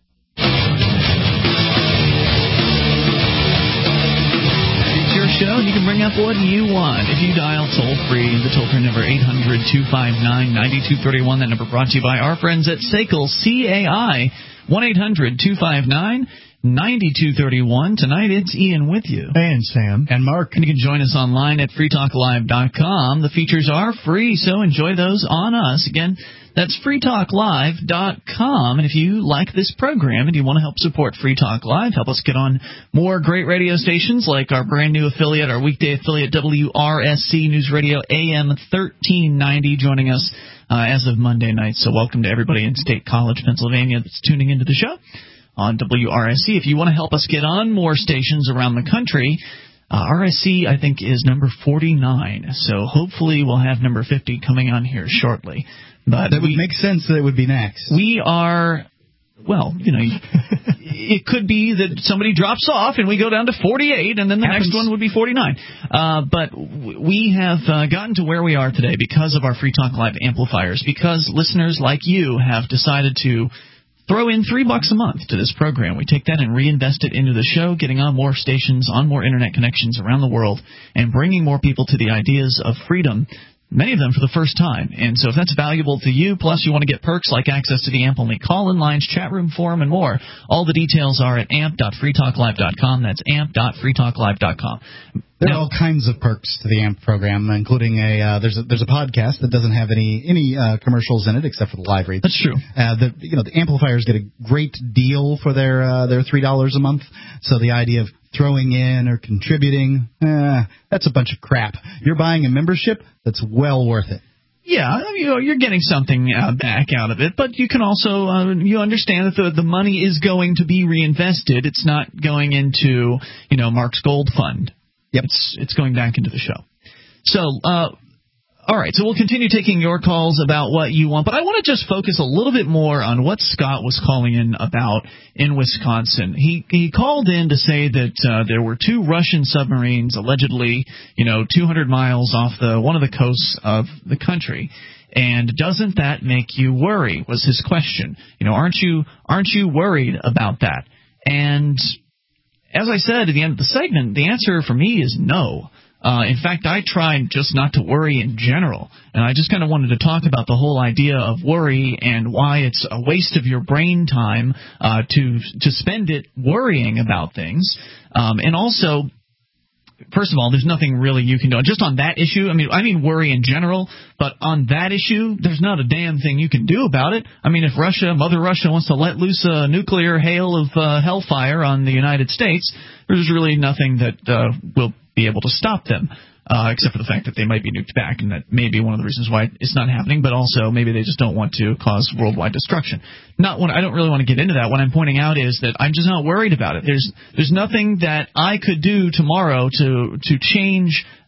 It's your show, and you can bring up what you want. If you dial toll-free, the toll-free number eight hundred two five nine nine two three one, that number brought to you by our friends at S A C L C A I, one eight hundred two five nine ninety-two thirty-one. Tonight, it's Ian with you. And Sam. And Mark. And you can join us online at free talk live dot com. The features are free, so enjoy those on us. Again, that's free talk live dot com. And if you like this program and you want to help support Free Talk Live, help us get on more great radio stations like our brand new affiliate, our weekday affiliate, W R S C News Radio A M thirteen ninety, joining us uh, as of Monday night. So welcome to everybody in State College, Pennsylvania that's tuning into the show on W R S C. If you want to help us get on more stations around the country, uh, R S C, I think, is number forty-nine. So hopefully we'll have number fifty coming on here shortly. But that would we, make sense that it would be next. We are, well, you know, it could be that somebody drops off and we go down to forty-eight, and then the Happens. next one would be forty-nine. Uh, but we have uh, gotten to where we are today because of our Free Talk Live amplifiers, because listeners like you have decided to throw in three bucks a month to this program. We take that and reinvest it into the show, getting on more stations, on more internet connections around the world, and bringing more people to the ideas of freedom, many of them for the first time. And so if that's valuable to you, plus you want to get perks like access to the A M P only call-in lines, chat room, forum, and more, all the details are at amp dot free talk live dot com. That's amp dot free talk live dot com. There now, are all kinds of perks to the A M P program, including a uh, there's a there's a podcast that doesn't have any any uh, commercials in it except for the live reads. That's true. Uh, the you know the amplifiers get a great deal for their uh, their three dollars a month. So the idea of throwing in or contributing, eh, that's a bunch of crap. You're buying a membership that's well worth it. Yeah, I mean, you know, you're getting something uh, back out of it, but you can also uh, you understand that the the money is going to be reinvested. It's not going into, you know, Mark's Gold Fund. Yep. It's it's going back into the show. So, uh, all right, so we'll continue taking your calls about what you want, but I want to just focus a little bit more on what Scott was calling in about in Wisconsin. He he called in to say that uh, there were two Russian submarines allegedly, you know, two hundred miles off the one of the coasts of the country. And doesn't that make you worry? Was his question. You know, aren't you aren't you worried about that? And as I said at the end of the segment, the answer for me is no. Uh, in fact, I tried just not to worry in general, and I just kind of wanted to talk about the whole idea of worry and why it's a waste of your brain time uh, to to spend it worrying about things, um, and also. First of all, there's nothing really you can do. Just on that issue, I mean, I mean worry in general, but on that issue, there's not a damn thing you can do about it. I mean, if Russia, Mother Russia, wants to let loose a nuclear hail of uh, hellfire on the United States, there's really nothing that uh, will be able to stop them, uh, except for the fact that they might be nuked back, and that may be one of the reasons why it's not happening, but also maybe they just don't want to cause worldwide destruction. Not when, I don't really want to get into that. What I'm pointing out is that I'm just not worried about it. There's there's nothing that I could do tomorrow to to change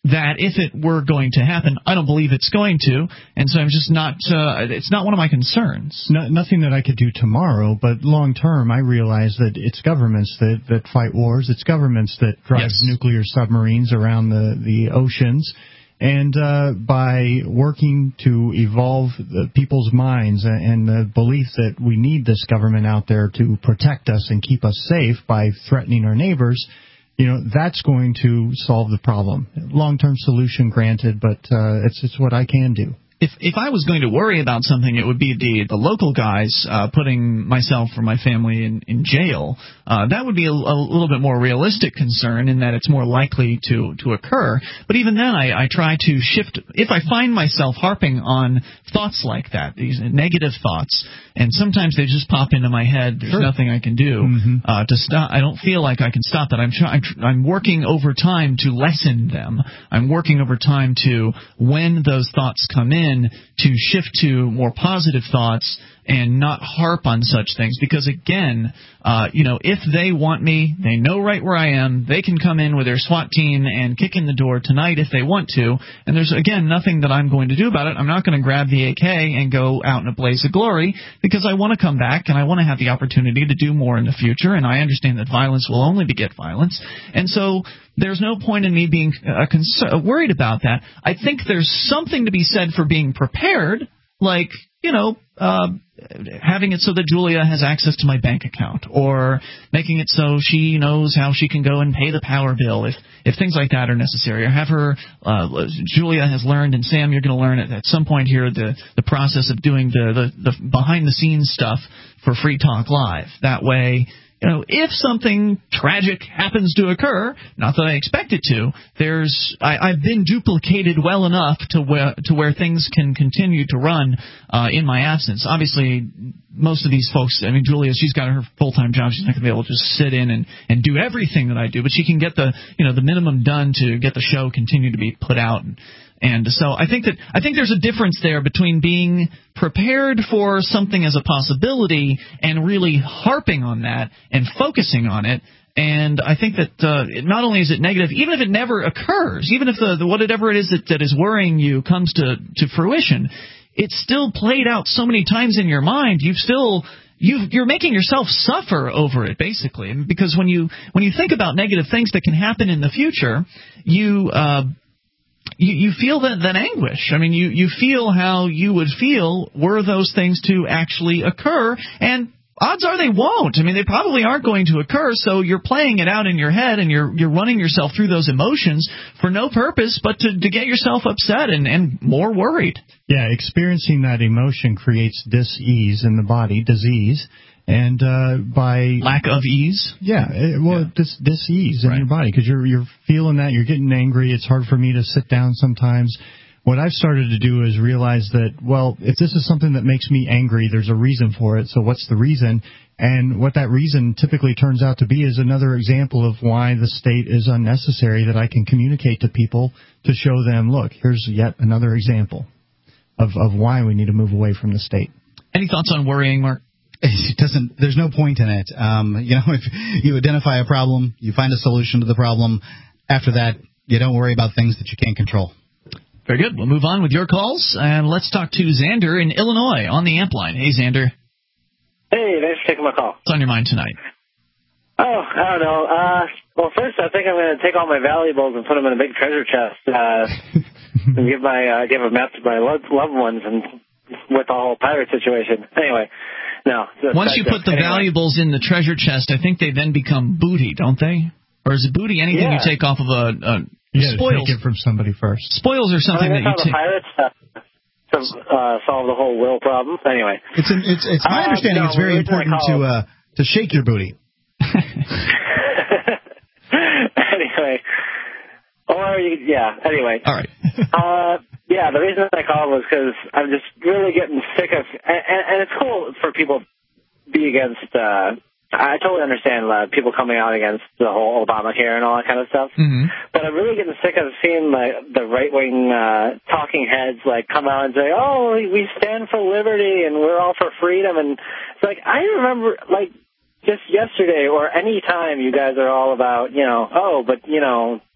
that if it were going to happen, I don't believe it's going to, and so I'm just not, uh, it's not one of my concerns. No, nothing that I could do tomorrow, but long term, I realize that it's governments that, that fight wars, it's governments that drive Yes. nuclear submarines around the, the oceans, and uh, by working to evolve the people's minds and the belief that we need this government out there to protect us and keep us safe by threatening our neighbors, you know, that's going to solve the problem. Long-term solution granted, but uh, it's it's what I can do. If if I was going to worry about something, it would be the the local guys uh, putting myself or my family in in jail. Uh, that would be a, a little bit more realistic concern in that it's more likely to to occur. But even then, I, I try to shift. If I find myself harping on thoughts like that, these negative thoughts, and sometimes they just pop into my head. There's Sure. nothing I can do Mm-hmm. uh, to stop. I don't feel like I can stop that. I'm trying. I'm working overtime to lessen them. I'm working overtime to when those thoughts come in, to shift to more positive thoughts and not harp on such things. Because, again, uh, you know, if they want me, they know right where I am. They can come in with their SWAT team and kick in the door tonight if they want to. And there's, again, nothing that I'm going to do about it. I'm not going to grab the A K and go out in a blaze of glory because I want to come back and I want to have the opportunity to do more in the future. And I understand that violence will only beget violence. And so there's no point in me being uh, concerned, worried about that. I think there's something to be said for being prepared, like, you know, uh, having it so that Julia has access to my bank account, or making it so she knows how she can go and pay the power bill if if things like that are necessary, or have her, uh, Julia has learned, and Sam, you're going to learn at, at some point here, the, the process of doing the, the, the behind-the-scenes stuff for Free Talk Live. That way, you know, if something tragic happens to occur, not that I expect it to, there's I, I've been duplicated well enough to where to where things can continue to run uh, in my absence. Obviously, most of these folks, I mean, Julia, she's got her full-time job. She's not going to be able to just sit in and, and do everything that I do, but she can get the you know the minimum done to get the show continue to be put out. And, And so I think that I think there's a difference there between being prepared for something as a possibility and really harping on that and focusing on it. And I think that uh, not only is it negative, even if it never occurs, even if the, the whatever it is that, that is worrying you comes to, to fruition, it's still played out so many times in your mind. You've still you you're making yourself suffer over it, basically, because when you when you think about negative things that can happen in the future, you uh, You, you feel that, that anguish. I mean, you, you feel how you would feel were those things to actually occur, and odds are they won't. I mean, they probably aren't going to occur, so you're playing it out in your head, and you're you're running yourself through those emotions for no purpose but to, to get yourself upset and, and more worried. Yeah, experiencing that emotion creates dis-ease in the body, disease. And uh, by lack of ease, yeah, it, well, yeah. Dis, dis-ease in right. your body, because you're you're feeling that, you're getting angry. It's hard for me to sit down sometimes. What I've started to do is realize that, well, if this is something that makes me angry, there's a reason for it. So what's the reason? And what that reason typically turns out to be is another example of why the state is unnecessary, that I can communicate to people to show them, look, here's yet another example of, of why we need to move away from the state. Any thoughts on worrying, Mark? It doesn't. There's no point in it. Um, you know, if you identify a problem, you find a solution to the problem. After that, you don't worry about things that you can't control. Very good. We'll move on with your calls, and let's talk to Xander in Illinois on the amp line. Hey, Xander. Hey, thanks for taking my call. What's on your mind tonight? Oh, I don't know. Uh, well, first, I think I'm going to take all my valuables and put them in a big treasure chest uh, and give my uh, give them out to my loved ones, and with the whole pirate situation. Anyway. No. Once you put the anyway. valuables in the treasure chest, I think they then become booty, don't they? Or is it booty anything yeah. you take off of a, a you spoils? Take it from somebody first. Spoils are something I mean, that you take. The pirates uh, to uh, solve the whole will problem. Anyway, it's an, it's it's my uh, understanding. No, it's very important to uh, to shake your booty. Anyway, or you, yeah. Anyway, all right. uh, Yeah, the reason I called was because I'm just really getting sick of, and, and it's cool for people to be against, uh, I totally understand uh, people coming out against the whole Obamacare and all that kind of stuff, mm-hmm. but I'm really getting sick of seeing like, the right-wing uh, talking heads like come out and say, oh, we stand for liberty and we're all for freedom, and it's like, I remember, like, just yesterday or any time you guys are all about, you know, oh, but, you know,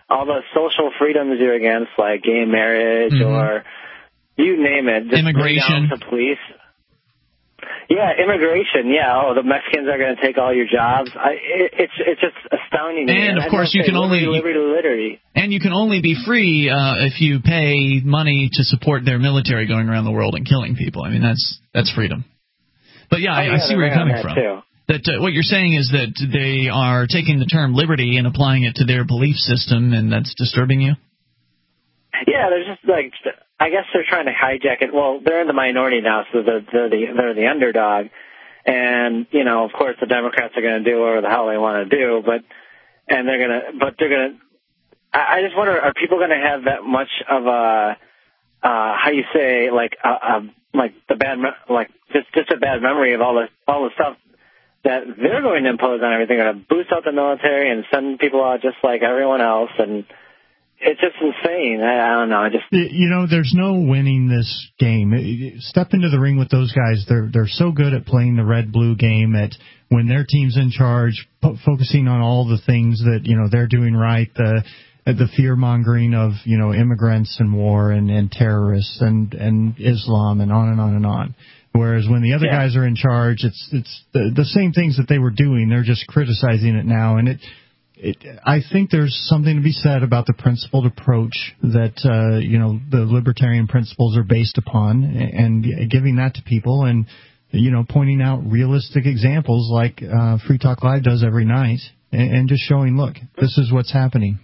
all the social freedoms you're against, like gay marriage mm-hmm. or you name it. Just immigration. The police. Yeah, immigration. Yeah. Oh, the Mexicans are going to take all your jobs. I, it, it's it's just astounding. To and me. of course, you can liberty, only liberty, liberty. And you can only be free uh, if you pay money to support their military going around the world and killing people. I mean, that's that's freedom. But yeah, I, oh, yeah I see where you're coming that from. Too. That uh, what you're saying is that they are taking the term liberty and applying it to their belief system, and that's disturbing you? Yeah, they're just like, I guess they're trying to hijack it. Well, they're in the minority now, so they're, they're the they're the underdog, and you know, of course, the Democrats are going to do whatever the hell they want to do, but and they're gonna, but they're gonna. I, I just wonder, are people going to have that much of a uh, how you say like a, a like the bad like just just a bad memory of all the all the stuff that they're going to impose on everything, going to boost out the military and send people out just like everyone else, and it's just insane. I, I don't know. I just you know, there's no winning this game. Step into the ring with those guys. They're they're so good at playing the red-blue game. At when their team's in charge, po- focusing on all the things that you know they're doing right. The the fear mongering of you know immigrants and war and, and terrorists and and Islam and on and on and on. Whereas when the other yeah. guys are in charge, it's it's the, the same things that they were doing. They're just criticizing it now, and it, it. I think there's something to be said about the principled approach that uh, you know the libertarian principles are based upon, and giving that to people, and you know pointing out realistic examples like uh, Free Talk Live does every night, and, and just showing, look, this is what's happening.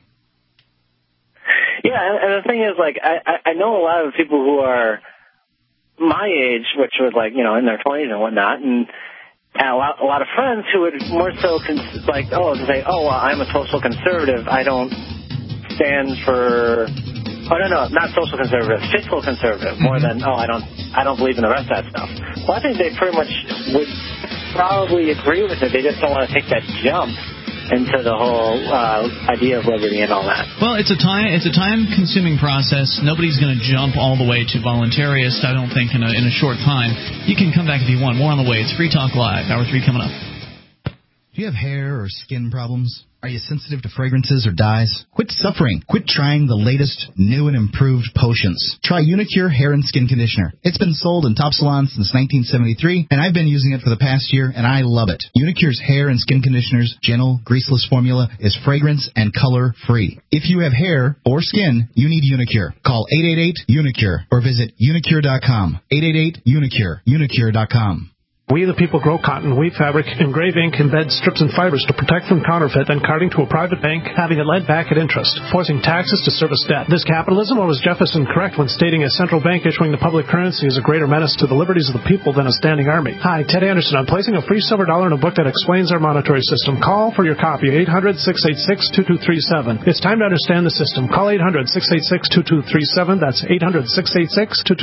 Yeah, and, and the thing is, like, I, I know a lot of people who are my age, which was like, you know, in their twenties and whatnot, and, and a lot, a lot of friends who would more so cons- like, oh, to say, oh, well, I'm a social conservative. I don't stand for, oh no, no, not social conservative, fiscal conservative, more than, oh, I don't, I don't believe in the rest of that stuff. Well, I think they pretty much would probably agree with it. They just don't want to take that jump into the whole uh, idea of liberty and all that. Well, it's a time it's a time-consuming process. Nobody's going to jump all the way to voluntarist, I don't think, in a, in a short time. You can come back if you want. More on the way. It's Free Talk Live. Hour three coming up. Do you have hair or skin problems? Are you sensitive to fragrances or dyes? Quit suffering. Quit trying the latest, new and improved potions. Try Unicure Hair and Skin Conditioner. It's been sold in top salons since nineteen seventy-three, and I've been using it for the past year, and I love it. Unicure's hair and skin conditioner's gentle, greaseless formula is fragrance and color-free. If you have hair or skin, you need Unicure. Call eight eight eight, UNICURE or visit unicure dot com. eight eight eight, UNICURE. unicure dot com. We the people grow cotton, weave fabric, engrave ink, embed strips and fibers to protect from counterfeit, then carting to a private bank, having it lent back at interest, forcing taxes to service debt. This capitalism, or was Jefferson correct when stating a central bank issuing the public currency is a greater menace to the liberties of the people than a standing army? Hi, Ted Anderson. I'm placing a free silver dollar in a book that explains our monetary system. Call for your copy, eight hundred, six eight six, two two three seven. It's time to understand the system. Call eight hundred, six eight six, two two three seven. That's eight hundred, six eight six, two two three seven.